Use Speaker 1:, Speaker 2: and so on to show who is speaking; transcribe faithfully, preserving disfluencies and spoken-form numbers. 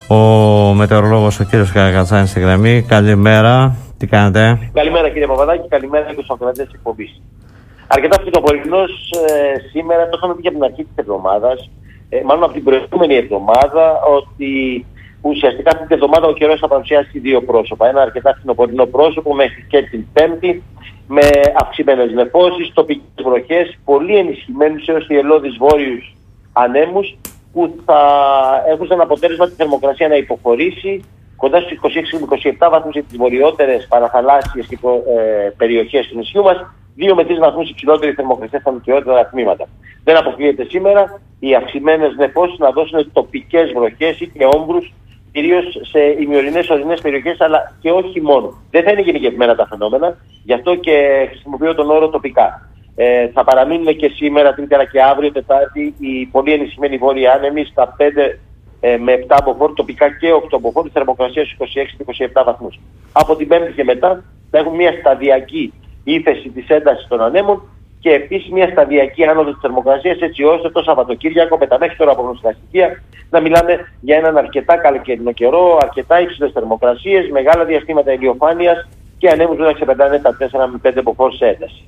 Speaker 1: ο μετεωρολόγος ο κύριος Καρακατσάνης στη γραμμή. Καλημέρα, τι κάνετε?
Speaker 2: Καλημέρα κύριε Παπαδάκη, καλημέρα και στους ακροατές της εκπομπής. Αρκετά φθινοπορεινός ε, σήμερα, το είχαμε πει και από την αρχή της εβδομάδας, ε, μάλλον από την προηγούμενη εβδομάδα, ότι ουσιαστικά αυτή την εβδομάδα ο καιρός θα παρουσιάσει δύο πρόσωπα. Ένα αρκετά φθινοπορεινό πρόσωπο μέχρι και την Πέμπτη, με αυξημένες νεφώσεις, τοπικές βροχές, πολύ ενισχυμένους έως ιελώδεις βόρειους ανέμους, που θα έχουν σαν αποτέλεσμα τη θερμοκρασία να υποχωρήσει κοντά στους είκοσι έξι με είκοσι επτά βαθμούς για τις βορειότερες παραθαλάσσιες και, ε, περιοχές του νησιού μας, δύο με τρεις βαθμούς υψηλότερη θερμοκρασία στα νοτιότερα τμήματα. Δεν αποκλείεται σήμερα οι αυξημένες νεφώσεις να δώσουν τοπικές βροχές ή και όμπρους, κυρίως σε ημιορεινές ορεινές περιοχές, αλλά και όχι μόνο. Δεν θα είναι γενικευμένα τα φαινόμενα, γι' αυτό και χρησιμοποιώ τον όρο τοπικά. Ε, θα παραμείνουν και σήμερα, Τρίτη αλλά και αύριο, Τετάρτη, οι πολύ ενισχυμένοι βόρειοι άνεμοι στα πέντε ε, με επτά μποφόρ, τοπικά και οκτώ μποφόρ, θερμοκρασία στους είκοσι έξι με είκοσι επτά βαθμούς. Από την Πέμπτη και μετά θα έχουμε μια σταδιακή ύφεση της έντασης των ανέμων και επίσης μια σταδιακή άνοδο της θερμοκρασίας, έτσι ώστε το Σαββατοκύριακο με τα μέχρι τώρα προγνωστικά στοιχεία να μιλάμε για έναν αρκετά καλοκαιρινό καιρό, αρκετά υψηλές θερμοκρασίες, μεγάλα διαστήματα ηλιοφάνειας και ανέμους που θα ξεπερνάνε τα τέσσερα με πέντε μποφόρ σε ένταση.